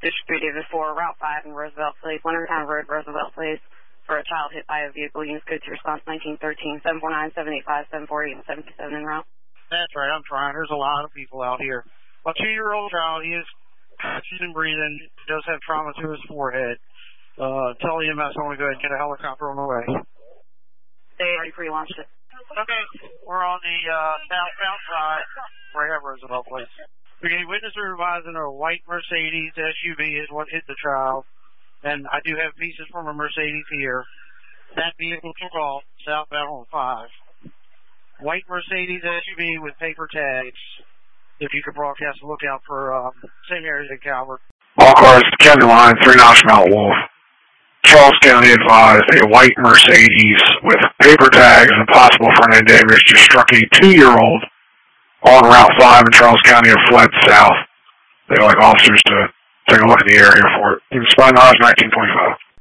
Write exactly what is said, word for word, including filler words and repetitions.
Distributed for Route five in Roosevelt, please. Leonardtown Road, Roosevelt, please. For a child hit by a vehicle, units code to response nineteen thirteen, seven four nine, seven eight five, seven four eight, and seven two seven en route. That's right, I'm trying. There's a lot of people out here. A two-year-old child, he is oxygen breathing, does have trauma to his forehead. Uh, tell E M S I want to go ahead and get a helicopter on the way. They already pre-launched it. Okay, we're on the uh, southbound side, right at Roosevelt Place. Okay, witnesses are advising a white Mercedes S U V is what hit the child. And I do have pieces from a Mercedes here. That vehicle took off southbound on five. White Mercedes S U V with paper tags. If you could broadcast a lookout for uh, same area as Calvert. All cars to County Line, three notch Mount Wolf. Charles County advised a white Mercedes with paper tags and possible front end damage just struck a two-year-old on Route five in Charles County and fled south. They'd like officers to take a look at the area for it. He was spotted on nineteen twenty-five.